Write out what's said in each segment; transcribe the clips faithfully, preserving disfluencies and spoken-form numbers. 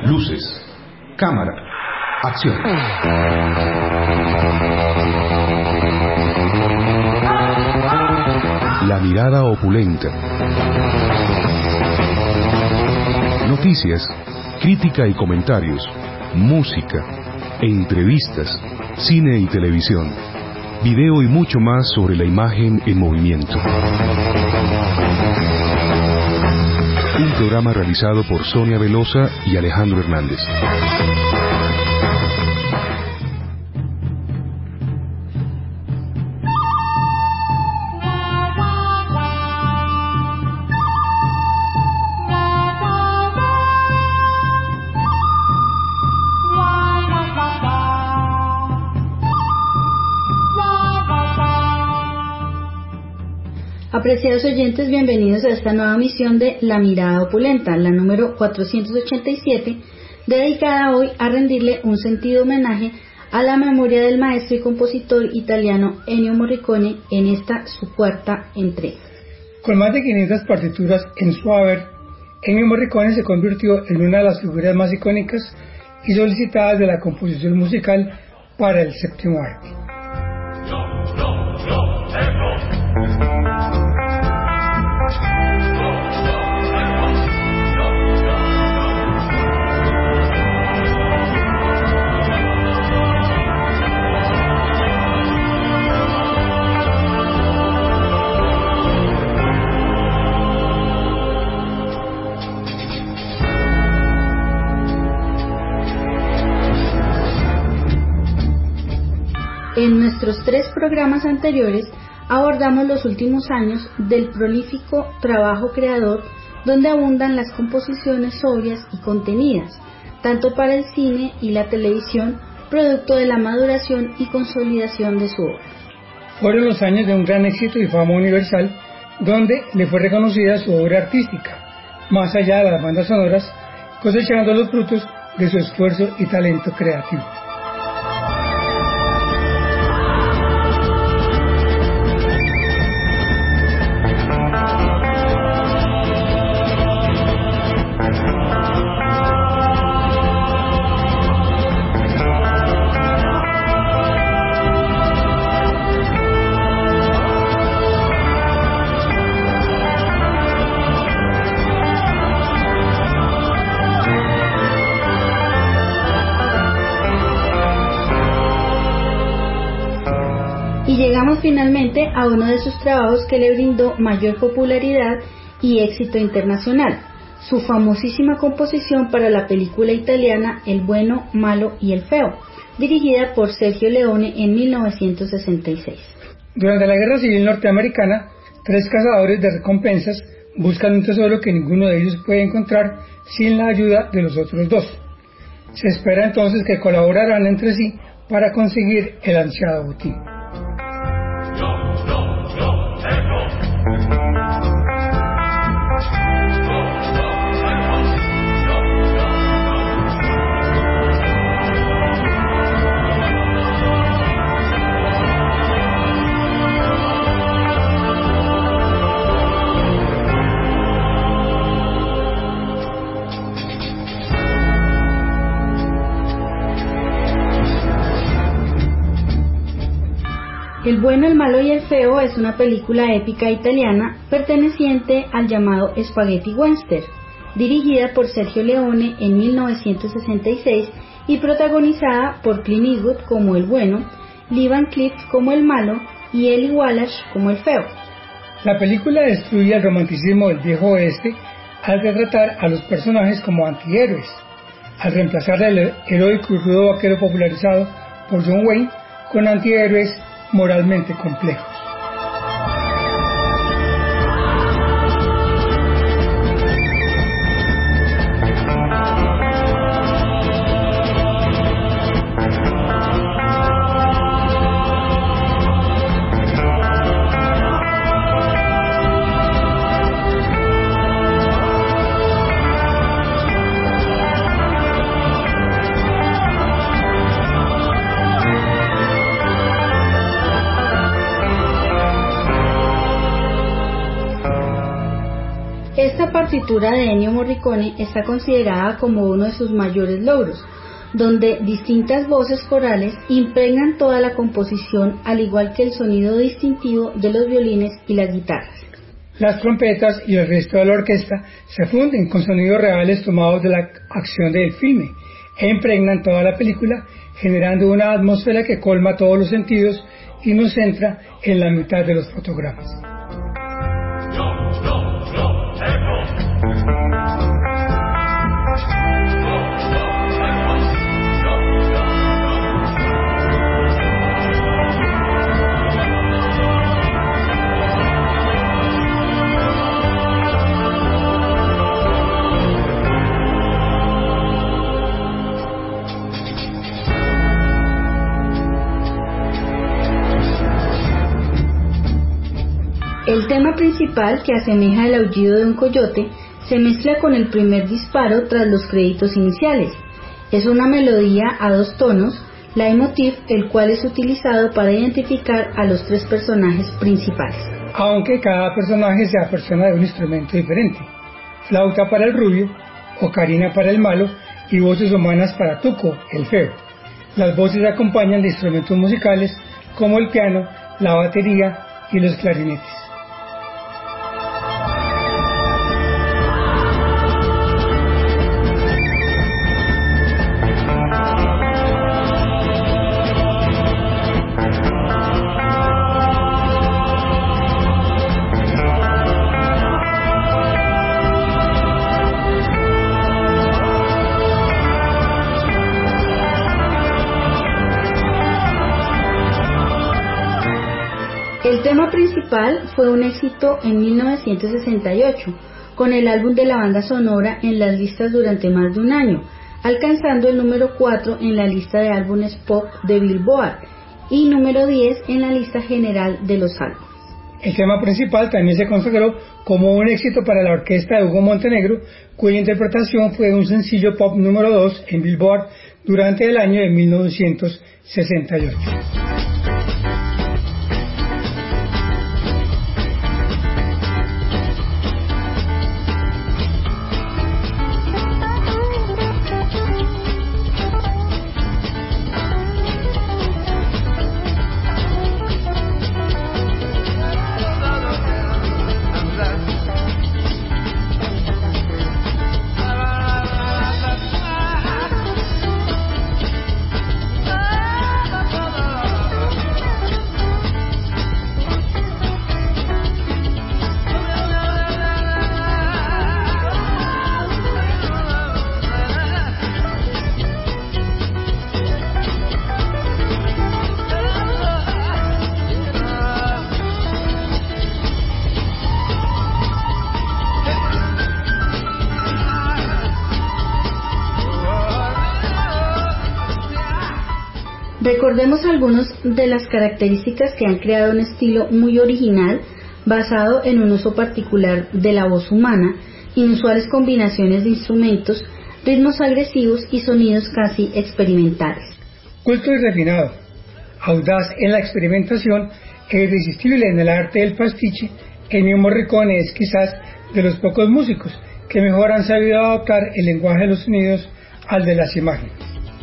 Luces, cámara, acción. La mirada opulenta. Noticias, crítica y comentarios, música, entrevistas, cine y televisión, video y mucho más sobre la imagen en movimiento. Un programa realizado por Sonia Velosa y Alejandro Hernández. Apreciados oyentes, bienvenidos a esta nueva misión de La Mirada Opulenta, la número cuatrocientos ochenta y siete, dedicada hoy a rendirle un sentido homenaje a la memoria del maestro y compositor italiano Ennio Morricone en esta su cuarta entrega. Con más de quinientas partituras en su haber, Ennio Morricone se convirtió en una de las figuras más icónicas y solicitadas de la composición musical para el séptimo arte. En nuestros tres programas anteriores abordamos los últimos años del prolífico trabajo creador, donde abundan las composiciones sobrias y contenidas, tanto para el cine y la televisión, producto de la maduración y consolidación de su obra. Fueron los años de un gran éxito y fama universal, donde le fue reconocida su obra artística, más allá de las bandas sonoras, cosechando los frutos de su esfuerzo y talento creativo. Y llegamos finalmente a uno de sus trabajos que le brindó mayor popularidad y éxito internacional, su famosísima composición para la película italiana El bueno, malo y el feo, dirigida por Sergio Leone en mil novecientos sesenta y seis. Durante la Guerra Civil Norteamericana, tres cazadores de recompensas buscan un tesoro que ninguno de ellos puede encontrar sin la ayuda de los otros dos. Se espera entonces que colaborarán entre sí para conseguir el ansiado botín. El bueno, el malo y el feo es una película épica italiana perteneciente al llamado Spaghetti Western, dirigida por Sergio Leone en mil novecientos sesenta y seis y protagonizada por Clint Eastwood como el bueno, Lee Van Cleef como el malo y Eli Wallach como el feo. La película destruye el romanticismo del viejo oeste al retratar a los personajes como antihéroes, al reemplazar al heroico y rudo vaquero popularizado por John Wayne con antihéroes moralmente complejos. partitura de Ennio Morricone está considerada como uno de sus mayores logros, donde distintas voces corales impregnan toda la composición, al igual que el sonido distintivo de los violines y las guitarras. Las trompetas y el resto de la orquesta se funden con sonidos reales tomados de la acción del filme e impregnan toda la película, generando una atmósfera que colma todos los sentidos y nos centra en la mitad de los fotogramas. El tema principal, que asemeja el aullido de un coyote, se mezcla con el primer disparo tras los créditos iniciales. Es una melodía a dos tonos, leitmotiv, el cual es utilizado para identificar a los tres personajes principales. Aunque cada personaje sea persona de un instrumento diferente: flauta para el rubio, ocarina para el malo y voces humanas para Tuco, el feo. Las voces acompañan de instrumentos musicales como el piano, la batería y los clarinetes. El tema principal fue un éxito en mil novecientos sesenta y ocho, con el álbum de la banda sonora en las listas durante más de un año, alcanzando el número cuatro en la lista de álbumes pop de Billboard y número diez en la lista general de los álbumes. El tema principal también se consagró como un éxito para la orquesta de Hugo Montenegro, cuya interpretación fue un sencillo pop número dos en Billboard durante el año de mil novecientos sesenta y ocho. Recordemos algunas de las características que han creado un estilo muy original, basado en un uso particular de la voz humana, inusuales combinaciones de instrumentos, ritmos agresivos y sonidos casi experimentales. Culto y refinado, audaz en la experimentación e irresistible en el arte del pastiche, Ennio Morricone es quizás de los pocos músicos que mejor han sabido adaptar el lenguaje de los sonidos al de las imágenes.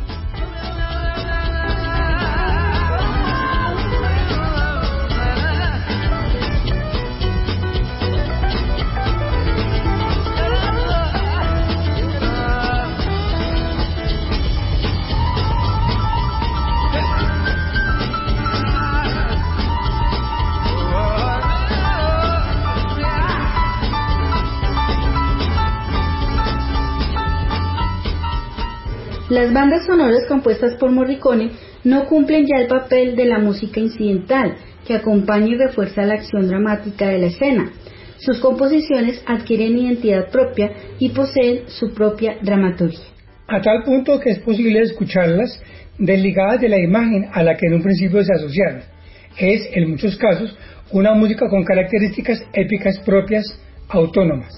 Las bandas sonoras compuestas por Morricone no cumplen ya el papel de la música incidental, que acompaña y refuerza la acción dramática de la escena. Sus composiciones adquieren identidad propia y poseen su propia dramaturgia. A tal punto que es posible escucharlas desligadas de la imagen a la que en un principio se asociaron. Es, en muchos casos, una música con características épicas propias, autónomas.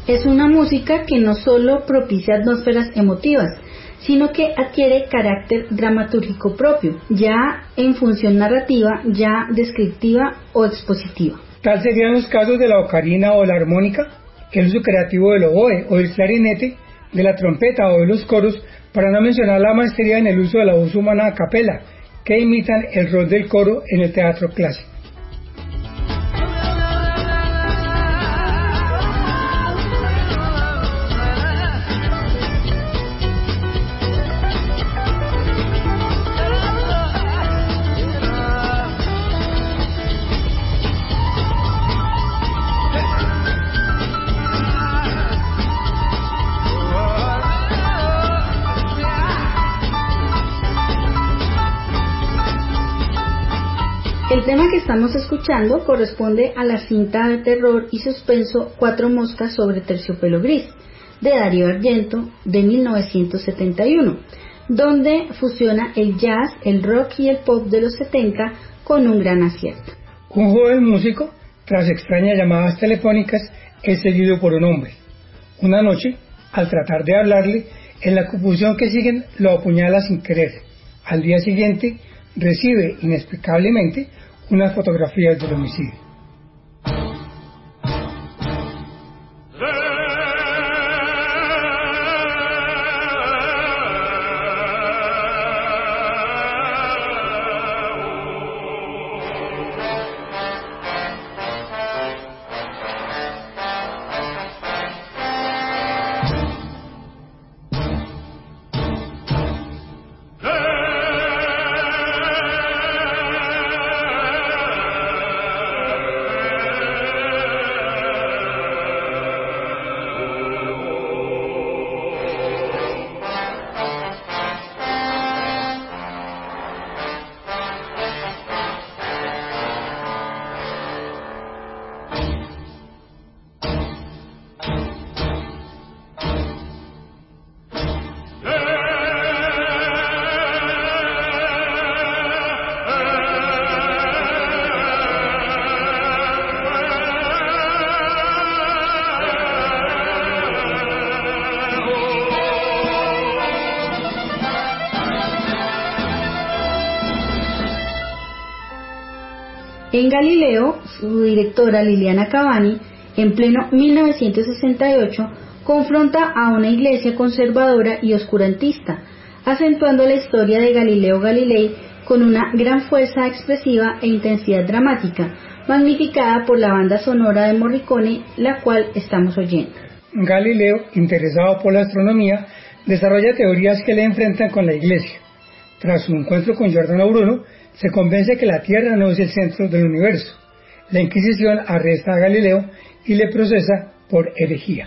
Es una música que no solo propicia atmósferas emotivas, sino que adquiere carácter dramatúrgico propio, ya en función narrativa, ya descriptiva o expositiva. Tal serían los casos de la ocarina o la armónica, el uso creativo del oboe o del clarinete, de la trompeta o de los coros, para no mencionar la maestría en el uso de la voz humana a capela, que imitan el rol del coro en el teatro clásico. El tema que estamos escuchando corresponde a la cinta de terror y suspenso Cuatro moscas sobre terciopelo gris, de Darío Argento, de mil novecientos setenta y uno, donde fusiona el jazz, el rock y el pop de los setenta con un gran acierto. Un joven músico, tras extrañas llamadas telefónicas, es seguido por un hombre. Una noche, al tratar de hablarle, en la confusión que siguen lo apuñala sin querer. Al día siguiente, recibe inexplicablemente unas fotografías del homicidio. En Galileo, su directora Liliana Cavani, en pleno mil novecientos sesenta y ocho, confronta a una iglesia conservadora y oscurantista, acentuando la historia de Galileo Galilei con una gran fuerza expresiva e intensidad dramática, magnificada por la banda sonora de Morricone, la cual estamos oyendo. Galileo, interesado por la astronomía, desarrolla teorías que le enfrentan con la iglesia. Tras su encuentro con Giordano Bruno, se convence que la Tierra no es el centro del universo. La Inquisición arresta a Galileo y le procesa por herejía.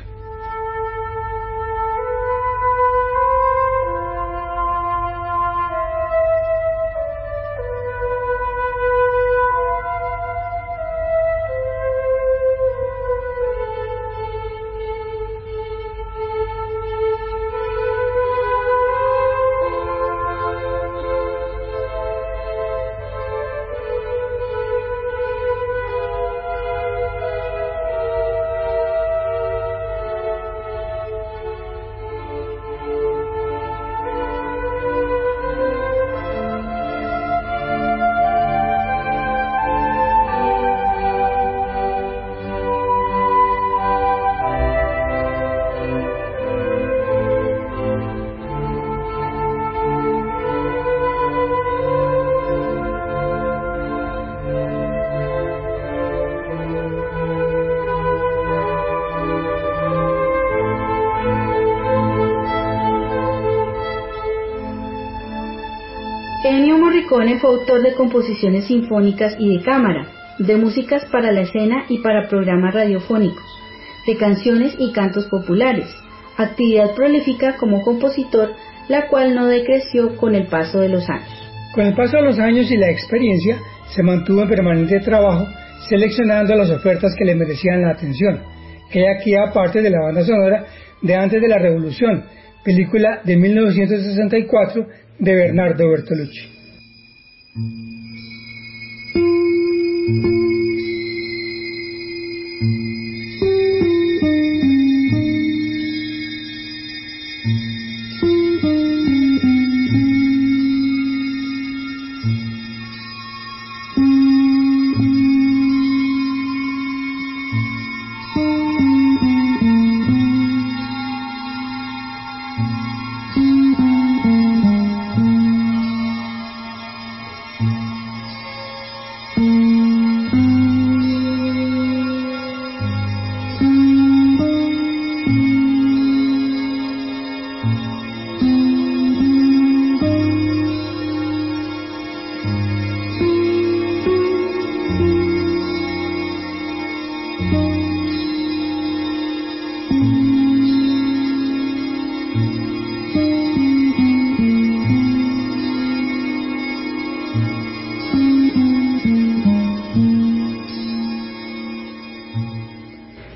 Ennio Morricone fue autor de composiciones sinfónicas y de cámara, de músicas para la escena y para programas radiofónicos, de canciones y cantos populares, actividad prolífica como compositor, la cual no decreció con el paso de los años. Con el paso de los años y la experiencia, se mantuvo en permanente trabajo, seleccionando las ofertas que le merecían la atención. He aquí aparte de la banda sonora de Antes de la Revolución, película de mil novecientos sesenta y cuatro de Bernardo Bertolucci.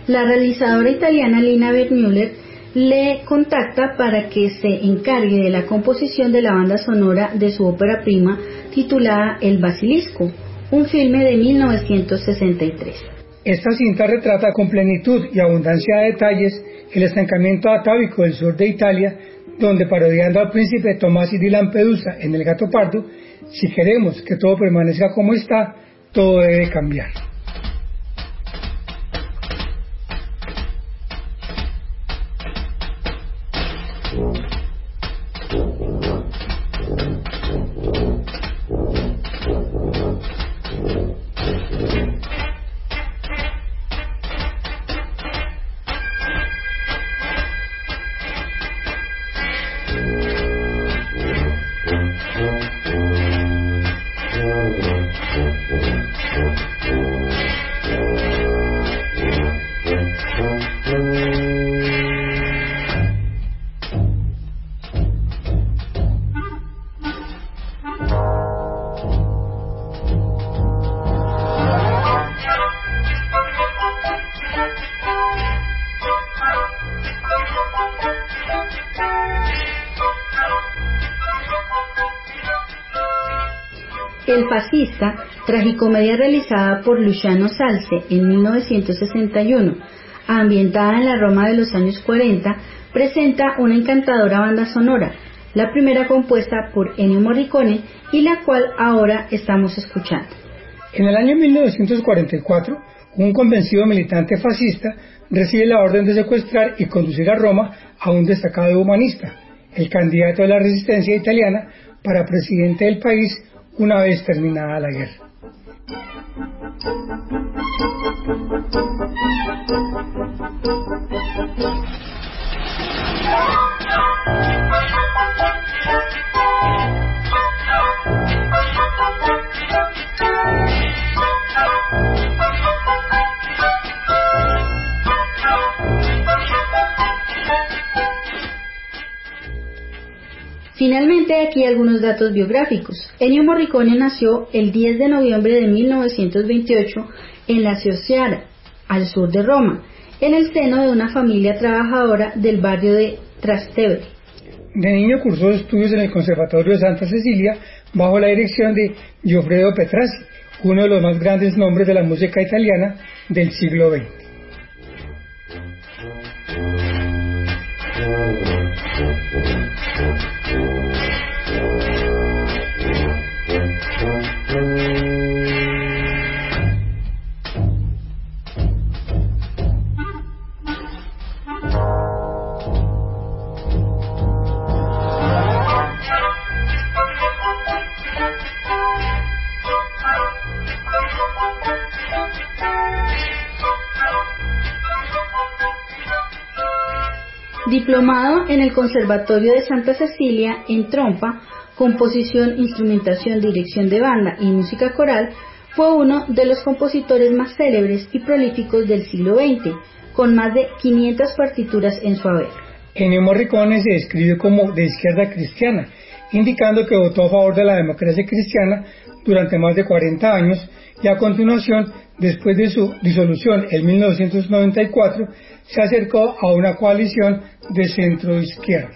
La realizadora italiana Lina Wertmüller le contacta para que se encargue de la composición de la banda sonora de su ópera prima titulada El Basilisco, un filme de mil novecientos sesenta y tres. Esta cinta retrata con plenitud y abundancia de detalles el estancamiento atávico del sur de Italia, donde, parodiando al príncipe Tomasi di Lampedusa en El Gato Pardo, si queremos que todo permanezca como está, todo debe cambiar. El Fascista, tragicomedia realizada por Luciano Salce en mil novecientos sesenta y uno, ambientada en la Roma de los años cuarenta, presenta una encantadora banda sonora, la primera compuesta por Ennio Morricone y la cual ahora estamos escuchando. En el año mil novecientos cuarenta y cuatro, un convencido militante fascista recibe la orden de secuestrar y conducir a Roma a un destacado humanista, el candidato de la resistencia italiana para presidente del país una vez terminada la guerra. Finalmente, aquí algunos datos biográficos. Ennio Morricone nació el diez de noviembre de mil novecientos veintiocho en la Ciociara, al sur de Roma, en el seno de una familia trabajadora del barrio de Trastevere. De niño cursó estudios en el Conservatorio de Santa Cecilia bajo la dirección de Goffredo Petrassi, uno de los más grandes nombres de la música italiana del siglo veinte. Diplomado en el Conservatorio de Santa Cecilia en trompa, composición, instrumentación, dirección de banda y música coral, fue uno de los compositores más célebres y prolíficos del siglo veinte, con más de quinientas partituras en su haber. Ennio Morricone se describe como de izquierda cristiana, indicando que votó a favor de la democracia cristiana durante más de cuarenta años y a continuación, después de su disolución en mil novecientos noventa y cuatro, se acercó a una coalición de centro-izquierda.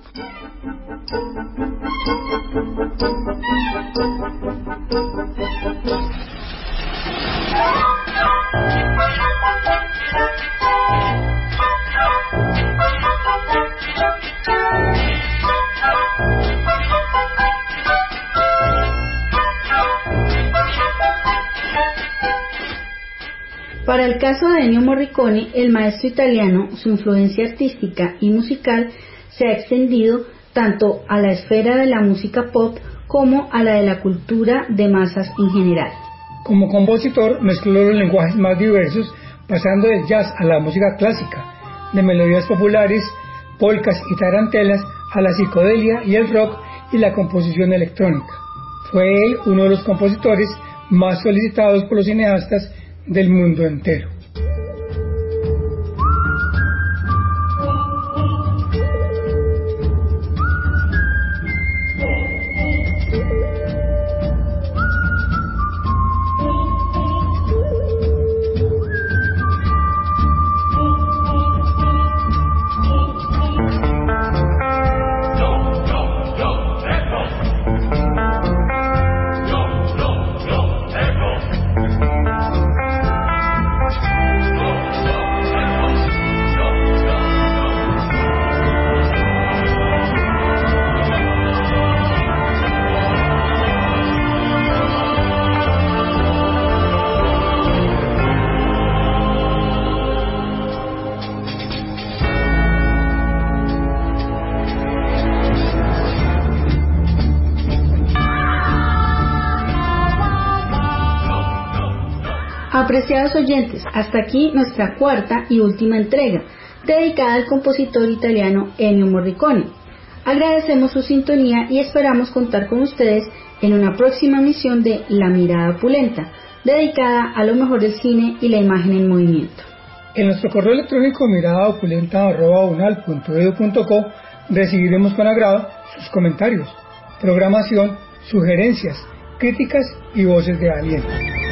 Para el caso de Ennio Morricone, el maestro italiano, su influencia artística y musical se ha extendido tanto a la esfera de la música pop como a la de la cultura de masas en general. Como compositor mezcló los lenguajes más diversos, pasando del jazz a la música clásica, de melodías populares, polcas y tarantelas a la psicodelia y el rock y la composición electrónica. Fue él uno de los compositores más solicitados por los cineastas del mundo entero. Apreciados oyentes, hasta aquí nuestra cuarta y última entrega, dedicada al compositor italiano Ennio Morricone. Agradecemos su sintonía y esperamos contar con ustedes en una próxima emisión de La Mirada Opulenta, dedicada a lo mejor del cine y la imagen en movimiento. En nuestro correo electrónico miradaopulenta arroba unal punto edu punto co recibiremos con agrado sus comentarios, programación, sugerencias, críticas y voces de aliento.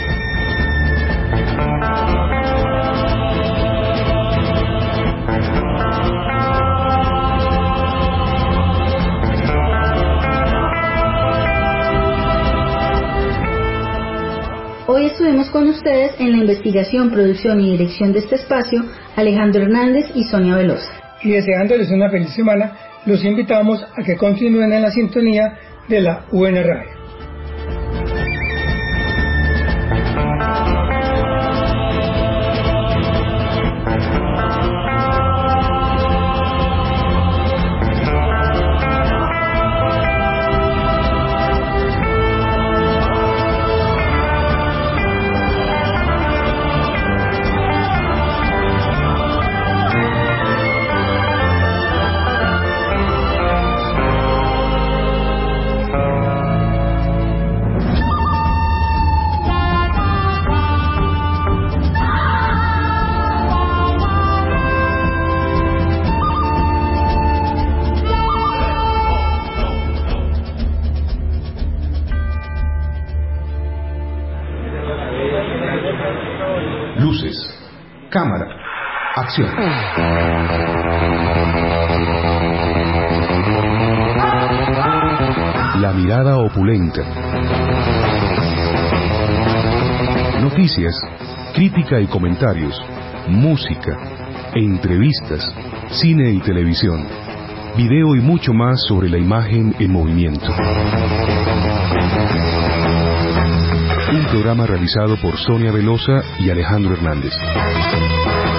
Hoy estuvimos con ustedes en la investigación, producción y dirección de este espacio, Alejandro Hernández y Sonia Velosa. Y deseándoles una feliz semana, los invitamos a que continúen en la sintonía de la U N Radio. Luces, cámara, acción. La Mirada Opulenta. Noticias, crítica y comentarios, música, entrevistas, cine y televisión, video y mucho más sobre la imagen en movimiento. Un programa realizado por Sonia Velosa y Alejandro Hernández.